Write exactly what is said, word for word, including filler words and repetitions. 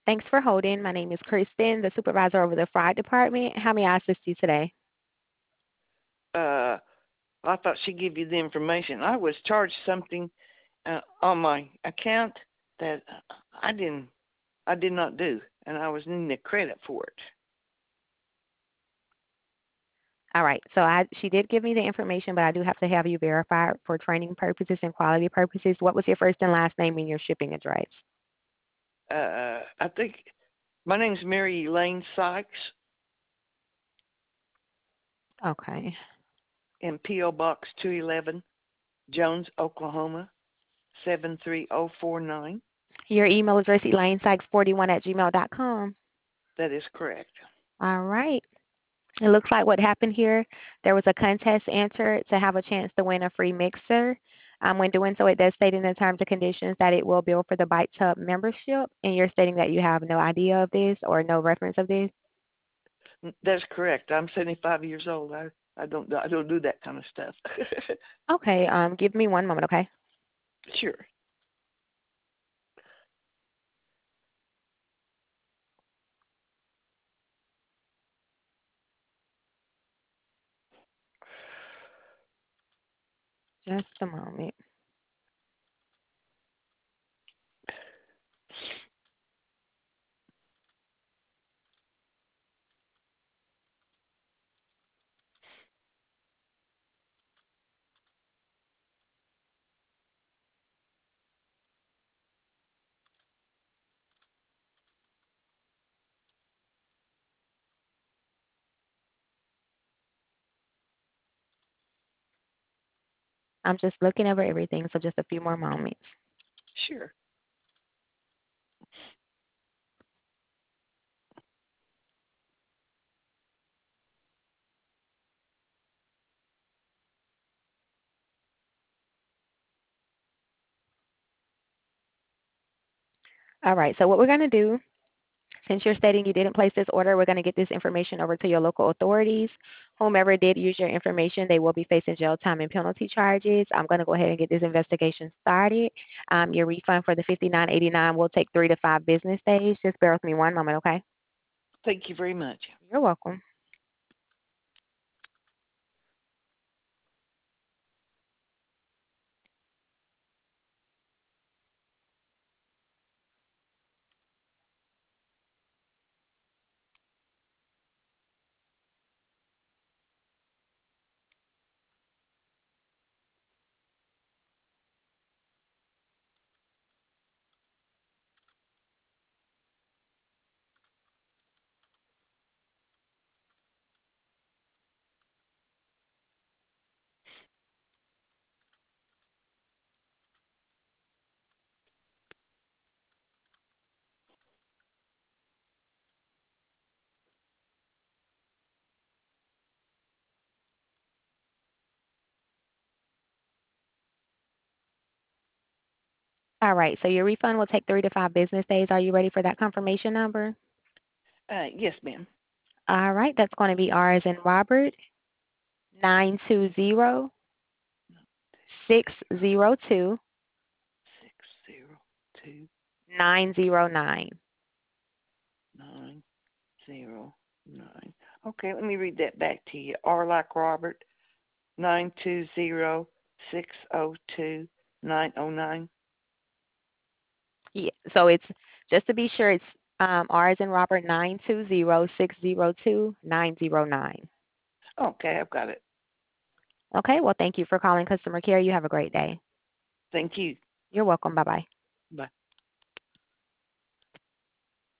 Thanks for holding. My name is Kristen, the supervisor over the fraud department. How may I assist you today? Uh, I thought she'd give you the information. I was charged something uh, on my account that I didn't, I did not do, and I was needing the credit for it. All right. So I she did give me the information, but I do have to have you verify it for training purposes and quality purposes. What was your first and last name and your shipping address? Uh, I think my name's Mary Elaine Sykes Okay. in P O. Box two eleven, Jones, Oklahoma seven three zero four nine. Your email address, elaine sykes forty-one at gmail dot com. That is correct. All right. It looks like what happened here, there was a contest entered to have a chance to win a free mixer. Um, when doing so, it does state in the terms and conditions that it will bill for the Bite Tub membership, and you're stating that you have no idea of this or no reference of this. That's correct. I'm seventy-five years old. I, I don't I don't do that kind of stuff. Okay, um, give me one moment, okay? Sure. Just a moment. I'm just looking over everything, so just a few more moments. Sure. All right, so what we're going to do, since you're stating you didn't place this order, we're going to get this information over to your local authorities. Whomever did use your information, they will be facing jail time and penalty charges. I'm going to go ahead and get this investigation started. Um, your refund for the fifty-nine eighty-nine will take three to five business days. Just bear with me one moment, okay? Thank you very much. You're welcome. All right, so your refund will take three to five business days. Are you ready for that confirmation number? Uh, yes, ma'am. All right, that's going to be R as in Robert, nine two zero six zero two Six zero two nine zero nine. nine zero nine. Okay, let me read that back to you. R like Robert, nine two zero six zero two nine zero nine. Yeah, so it's just to be sure, it's um, R as in Robert, nine two zero six zero two nine zero nine. Okay, I've got it. Okay, well, thank you for calling customer care. You have a great day. Thank you. You're welcome. Bye bye.